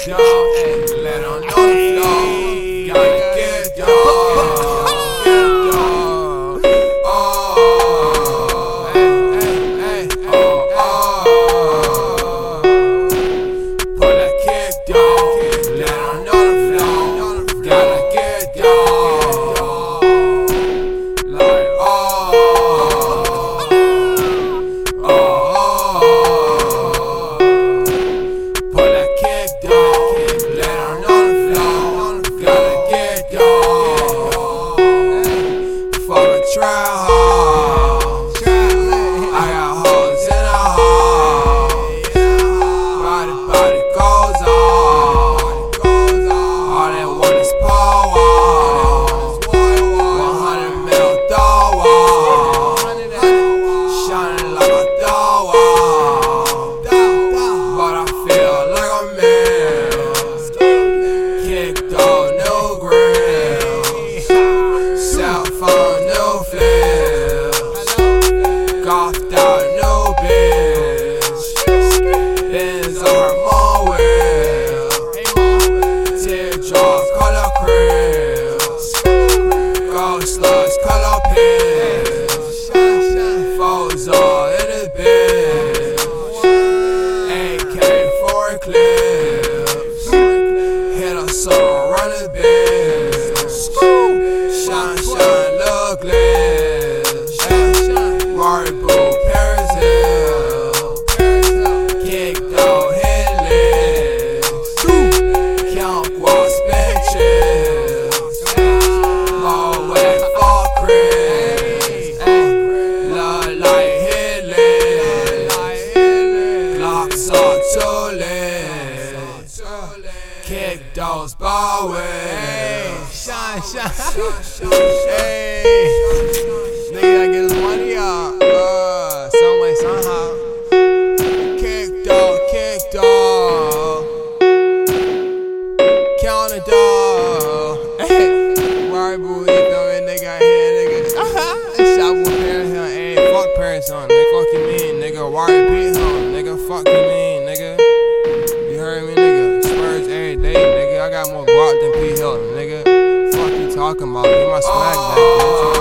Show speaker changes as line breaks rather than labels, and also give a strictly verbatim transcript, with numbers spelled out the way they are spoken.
dog, hey, let on know the flow. Gotta get dog. Golfed out, no bitch. Benz on her mom wheel. Teardrops, color crisp. Gold slugs, color piss. Foes all in the bitch. A K four clips. Hit a song, run the bitch. Shine, shine, look lit. Marble, Paris Hill. Kicked out headless. Count walls, benches. More wet for Chris. Love like headless. Glocks are too lit. Kick those ball waves.
Shine, shine. Hey. Nigga gotta get his money up, uh, some way, somehow.
Kick dog, kick dog. Count a dog.
Hey, worry, boo, you feel me? Nigga here, nigga. Shop with Paris Hill, hey, fuck Paris on, nigga. Fuck you mean, nigga. Worry, beat home, nigga. Fuck you mean, nigga. You heard me, nigga. Spurs every day, nigga. I got more guap than P. Hilton, nigga. Fuck you talking about? Get my swag back, bitch.